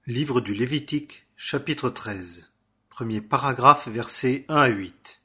Livre du Lévitique, chapitre 13, premier paragraphe, versets 1 à 8.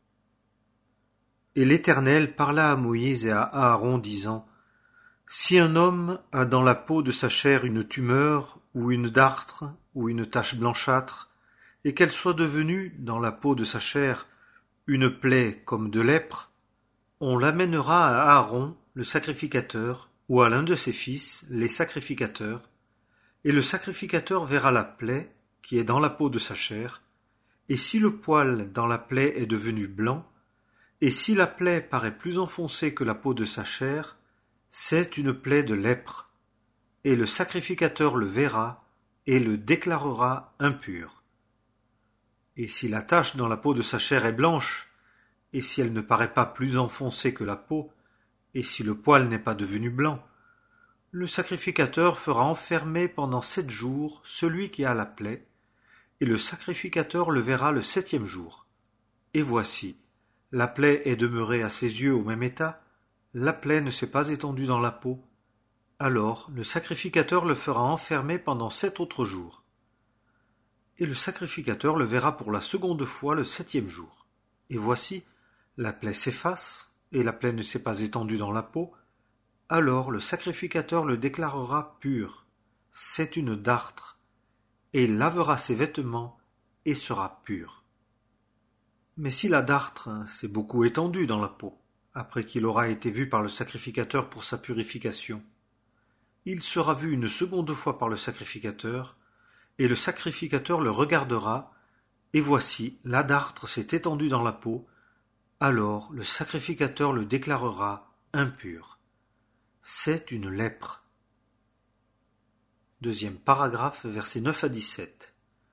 Et l'Éternel parla à Moïse et à Aaron, disant: Si un homme a dans la peau de sa chair une tumeur, ou une dartre, ou une tache blanchâtre, et qu'elle soit devenue, dans la peau de sa chair, une plaie comme de lèpre, on l'amènera à Aaron, le sacrificateur, ou à l'un de ses fils, les sacrificateurs, et le sacrificateur verra la plaie qui est dans la peau de sa chair, et si le poil dans la plaie est devenu blanc, et si la plaie paraît plus enfoncée que la peau de sa chair, c'est une plaie de lèpre, et le sacrificateur le verra et le déclarera impur. Et si la tache dans la peau de sa chair est blanche, et si elle ne paraît pas plus enfoncée que la peau, et si le poil n'est pas devenu blanc, le sacrificateur fera enfermer pendant 7 jours celui qui a la plaie, et le sacrificateur le verra le 7e jour. Et voici, la plaie est demeurée à ses yeux au même état, la plaie ne s'est pas étendue dans la peau. Alors le sacrificateur le fera enfermer pendant 7 autres jours. Et le sacrificateur le verra pour la seconde fois le 7e jour. Et voici, la plaie s'efface, et la plaie ne s'est pas étendue dans la peau. Alors le sacrificateur le déclarera pur, c'est une dartre, et il lavera ses vêtements et sera pur. Mais si la dartre s'est beaucoup étendue dans la peau, après qu'il aura été vu par le sacrificateur pour sa purification, il sera vu une seconde fois par le sacrificateur, et le sacrificateur le regardera, et voici, la dartre s'est étendue dans la peau, alors le sacrificateur le déclarera impur. C'est une lèpre. Deuxième paragraphe, versets 9 à 17.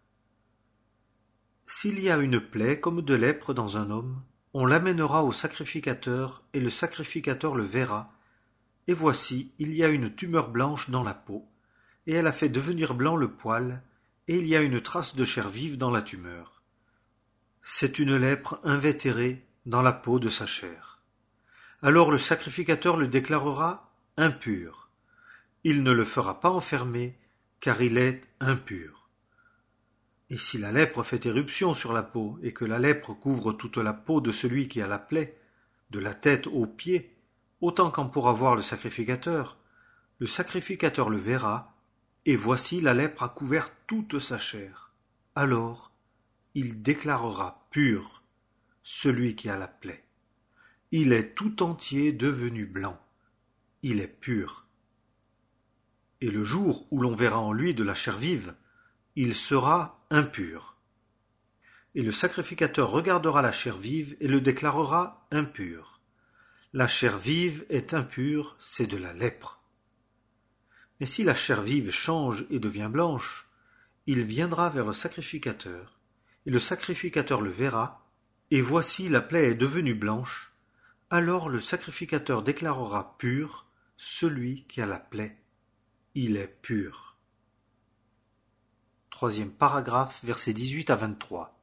S'il y a une plaie comme de lèpre dans un homme, on l'amènera au sacrificateur, et le sacrificateur le verra. Et voici, il y a une tumeur blanche dans la peau, et elle a fait devenir blanc le poil, et il y a une trace de chair vive dans la tumeur. C'est une lèpre invétérée dans la peau de sa chair. Alors le sacrificateur le déclarera impur. Il ne le fera pas enfermer, car il est impur. Et si la lèpre fait éruption sur la peau, et que la lèpre couvre toute la peau de celui qui a la plaie, de la tête aux pieds, autant qu'en pourra voir le sacrificateur le verra, et voici la lèpre a couvert toute sa chair. Alors il déclarera pur celui qui a la plaie. Il est tout entier devenu blanc. Il est pur. Et le jour où l'on verra en lui de la chair vive, il sera impur. Et le sacrificateur regardera la chair vive et le déclarera impur. La chair vive est impure, c'est de la lèpre. Mais si la chair vive change et devient blanche, il viendra vers le sacrificateur, et le sacrificateur le verra, et voici la plaie est devenue blanche, alors le sacrificateur déclarera pur celui qui a la plaie. Il est pur. Troisième paragraphe, versets 18 à 23.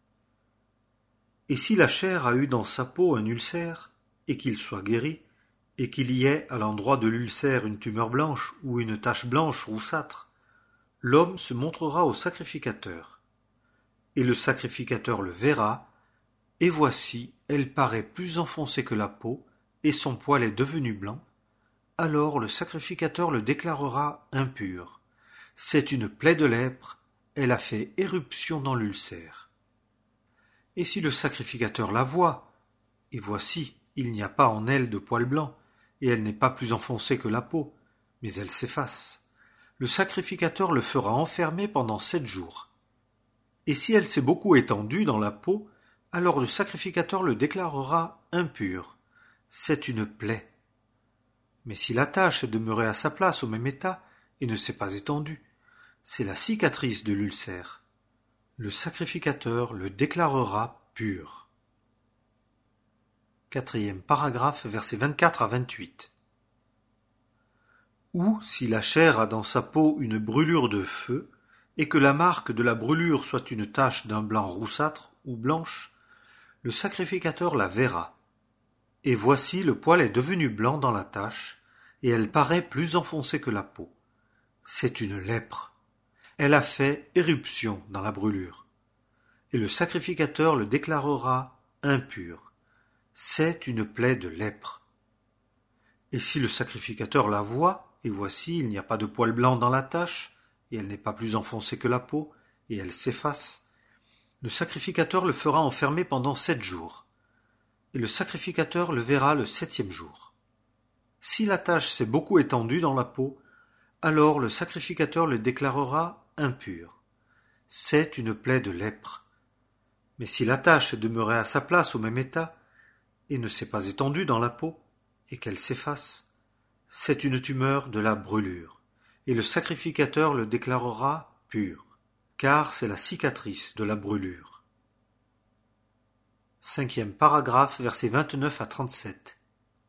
Et si la chair a eu dans sa peau un ulcère, et qu'il soit guéri, et qu'il y ait à l'endroit de l'ulcère une tumeur blanche ou une tache blanche roussâtre, l'homme se montrera au sacrificateur. Et le sacrificateur le verra, et voici, elle paraît plus enfoncée que la peau, et son poil est devenu blanc. Alors le sacrificateur le déclarera impur. C'est une plaie de lèpre, elle a fait éruption dans l'ulcère. Et si le sacrificateur la voit, et voici, il n'y a pas en elle de poil blanc, et elle n'est pas plus enfoncée que la peau, mais elle s'efface, le sacrificateur le fera enfermer pendant 7 jours. Et si elle s'est beaucoup étendue dans la peau, alors le sacrificateur le déclarera impur. C'est une plaie. Mais si la tache est demeurée à sa place au même état et ne s'est pas étendue, c'est la cicatrice de l'ulcère. Le sacrificateur le déclarera pur. Quatrième paragraphe, versets 24 à 28. Ou si la chair a dans sa peau une brûlure de feu, et que la marque de la brûlure soit une tache d'un blanc roussâtre ou blanche, le sacrificateur la verra. Et voici le poil est devenu blanc dans la tache, et elle paraît plus enfoncée que la peau. C'est une lèpre. elle a fait éruption dans la brûlure. Et le sacrificateur le déclarera impur. C'est une plaie de lèpre. Et si le sacrificateur la voit, et voici, il n'y a pas de poil blanc dans la tache, et elle n'est pas plus enfoncée que la peau, et elle s'efface, le sacrificateur le fera enfermer pendant 7 jours, et le sacrificateur le verra le 7e jour. Si la tache s'est beaucoup étendue dans la peau, alors le sacrificateur le déclarera impur. C'est une plaie de lèpre. Mais si la tache est demeurée à sa place au même état, et ne s'est pas étendue dans la peau, et qu'elle s'efface, c'est une tumeur de la brûlure, et le sacrificateur le déclarera pur, car c'est la cicatrice de la brûlure. 5e paragraphe, versets 29 à 37.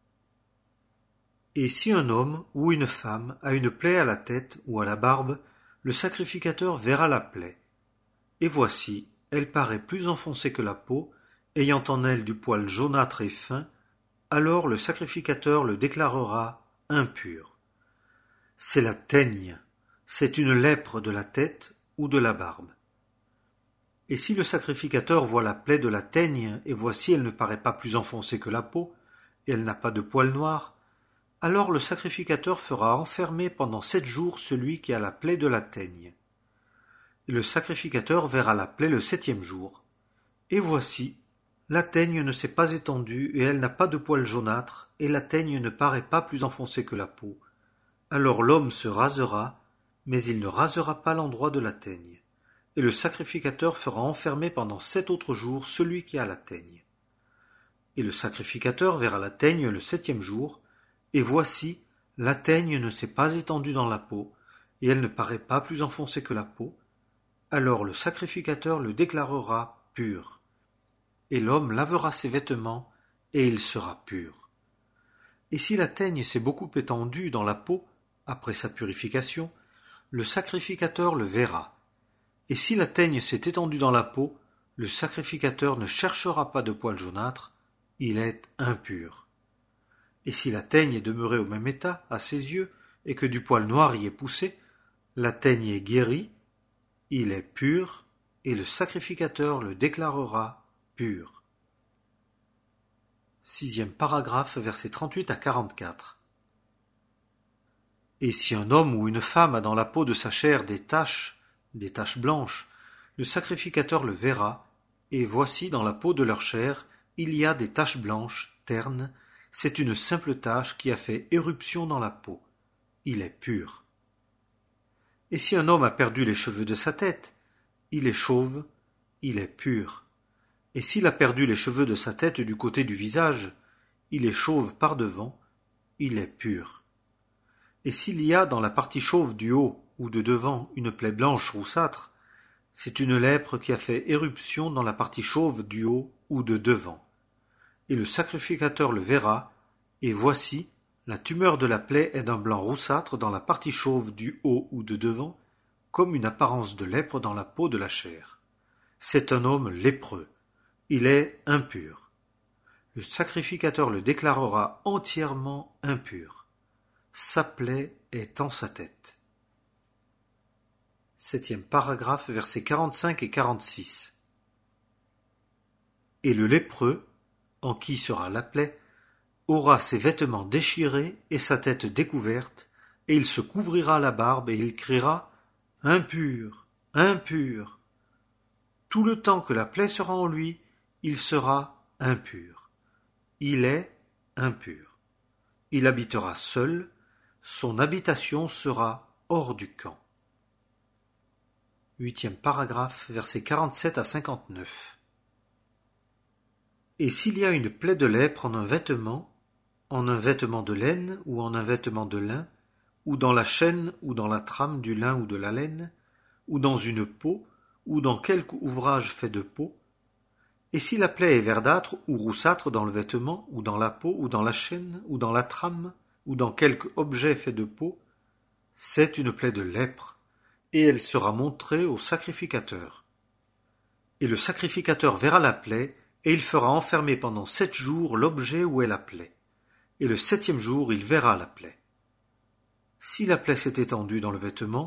Et si un homme ou une femme a une plaie à la tête ou à la barbe, le sacrificateur verra la plaie. Et voici, elle paraît plus enfoncée que la peau, ayant en elle du poil jaunâtre et fin, alors le sacrificateur le déclarera impur. C'est la teigne, c'est une lèpre de la tête ou de la barbe. Et si le sacrificateur voit la plaie de la teigne, et voici elle ne paraît pas plus enfoncée que la peau, et elle n'a pas de poil noir, alors le sacrificateur fera enfermer pendant 7 jours celui qui a la plaie de la teigne. Et le sacrificateur verra la plaie le 7e jour. Et voici, la teigne ne s'est pas étendue, et elle n'a pas de poil jaunâtre, et la teigne ne paraît pas plus enfoncée que la peau. Alors l'homme se rasera, mais il ne rasera pas l'endroit de la teigne. Et le sacrificateur fera enfermer pendant 7 autres jours celui qui a la teigne. Et le sacrificateur verra la teigne le 7e jour, et voici, la teigne ne s'est pas étendue dans la peau, et elle ne paraît pas plus enfoncée que la peau. Alors le sacrificateur le déclarera pur. Et l'homme lavera ses vêtements, et il sera pur. Et si la teigne s'est beaucoup étendue dans la peau, après sa purification, le sacrificateur le verra. Et si la teigne s'est étendue dans la peau, le sacrificateur ne cherchera pas de poil jaunâtre, il est impur. Et si la teigne est demeurée au même état, à ses yeux, et que du poil noir y est poussé, la teigne est guérie, il est pur, et le sacrificateur le déclarera pur. 6e paragraphe, versets 38 à 44. Et si un homme ou une femme a dans la peau de sa chair des taches blanches, le sacrificateur le verra, et voici dans la peau de leur chair, il y a des taches blanches, ternes, c'est une simple tache qui a fait éruption dans la peau. Il est pur. Et si un homme a perdu les cheveux de sa tête, il est chauve, il est pur. Et s'il a perdu les cheveux de sa tête du côté du visage, il est chauve par devant, il est pur. Et s'il y a dans la partie chauve du haut ou de devant une plaie blanche roussâtre, c'est une lèpre qui a fait éruption dans la partie chauve du haut ou de devant. Et le sacrificateur le verra, et voici, la tumeur de la plaie est d'un blanc roussâtre dans la partie chauve du haut ou de devant, comme une apparence de lèpre dans la peau de la chair. C'est un homme lépreux. Il est impur. Le sacrificateur le déclarera entièrement impur. Sa plaie est en sa tête. 7e paragraphe, versets 45 et 46. Et le lépreux, en qui sera la plaie, aura ses vêtements déchirés et sa tête découverte, et il se couvrira la barbe et il criera « Impur, impur !» Tout le temps que la plaie sera en lui, il sera impur. Il est impur. Il habitera seul, son habitation sera hors du camp. 8e paragraphe, versets 47 à 59. Et s'il y a une plaie de lèpre en un vêtement de laine ou en un vêtement de lin, ou dans la chaîne ou dans la trame du lin ou de la laine, ou dans une peau, ou dans quelque ouvrage fait de peau, et si la plaie est verdâtre ou roussâtre dans le vêtement, ou dans la peau, ou dans la chaîne, ou dans la trame, ou dans quelque objet fait de peau, c'est une plaie de lèpre, et elle sera montrée au sacrificateur. Et le sacrificateur verra la plaie, et il fera enfermer pendant 7 jours l'objet où est la plaie. Et le 7e jour il verra la plaie. Si la plaie s'est étendue dans le vêtement,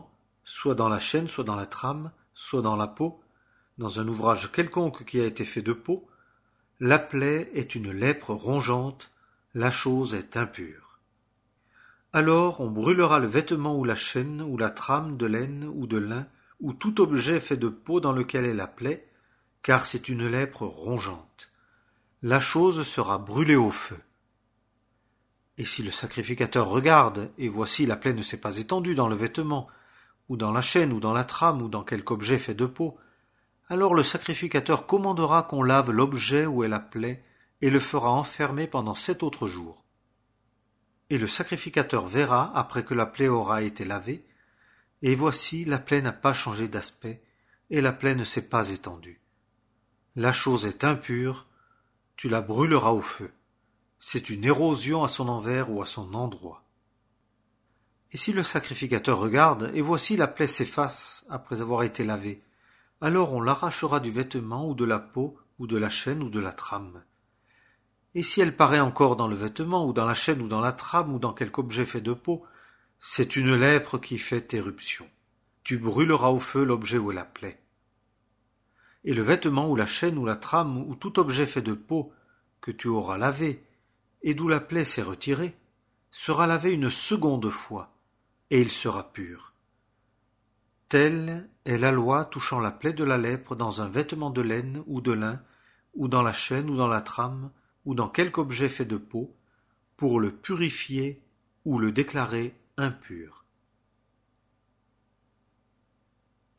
soit dans la chaîne, soit dans la trame, soit dans la peau, dans un ouvrage quelconque qui a été fait de peau, la plaie est une lèpre rongeante, la chose est impure. Alors on brûlera le vêtement ou la chaîne ou la trame de laine ou de lin ou tout objet fait de peau dans lequel est la plaie, car c'est une lèpre rongeante. La chose sera brûlée au feu. Et si le sacrificateur regarde, et voici la plaie ne s'est pas étendue dans le vêtement, ou dans la chaîne, ou dans la trame, ou dans quelque objet fait de peau, alors le sacrificateur commandera qu'on lave l'objet où est la plaie, et le fera enfermer pendant 7 autres jours. Et le sacrificateur verra, après que la plaie aura été lavée, et voici la plaie n'a pas changé d'aspect, et la plaie ne s'est pas étendue. La chose est impure, tu la brûleras au feu. C'est une érosion à son envers ou à son endroit. Et si le sacrificateur regarde, et voici la plaie s'efface après avoir été lavée, alors on l'arrachera du vêtement ou de la peau ou de la chaîne ou de la trame. Et si elle paraît encore dans le vêtement ou dans la chaîne ou dans la trame ou dans quelque objet fait de peau, c'est une lèpre qui fait éruption. Tu brûleras au feu l'objet où est la plaie. Et le vêtement ou la chaîne ou la trame ou tout objet fait de peau que tu auras lavé, et d'où la plaie s'est retirée, sera lavé une seconde fois, et il sera pur. Telle est la loi touchant la plaie de la lèpre dans un vêtement de laine ou de lin, ou dans la chaîne ou dans la trame, ou dans quelque objet fait de peau, pour le purifier ou le déclarer impur.